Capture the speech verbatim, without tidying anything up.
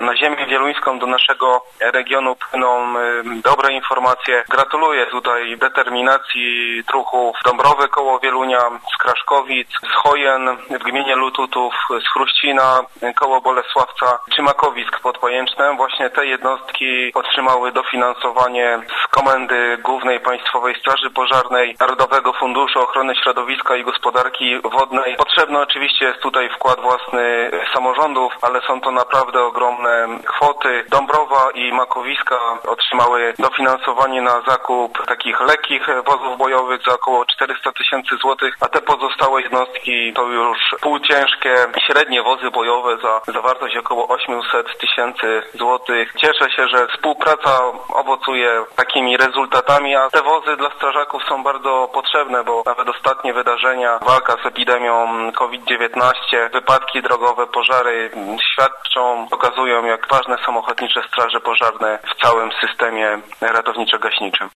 na ziemię wieluńską, do naszego regionu płyną dobre informacje. Gratuluję tutaj determinacji druhów Dąbrowy koło Wielunia, z Kraszkowic, z Chojen w gminie Lututów, z Chruścina koło Bolesławca czy Makowisk pod Pajęcznem. Właśnie te jednostki otrzymały dofinansowanie z Komendy Głównej Państwowej Straży Pożarnej, Narodowego Funduszu Ochrony Środowiska i Gospodarki Wodnej. Potrzebny oczywiście jest tutaj wkład własny samorządów, ale są to naprawdę ogromne kwoty. Dąbrowa i Makowiska otrzymały dofinansowanie na zakup takich lekkich wozów bojowych za około czterysta tysięcy złotych, a te pozostałe jednostki to już półciężkie, średnie wozy bojowe za, za wartość około osiemset tysięcy złotych. Cieszę się, że współpraca owocuje takimi rezultatami, a te wozy dla strażaków są bardzo potrzebne, bo nawet ostatnie wydarzenia, walka z epidemią COVID dziewiętnaście, wypadki drogowe, pożary świadczą, pokazują, jak ważne są ochotnicze straże pożarne w całym systemie ratowniczo-gaśniczym.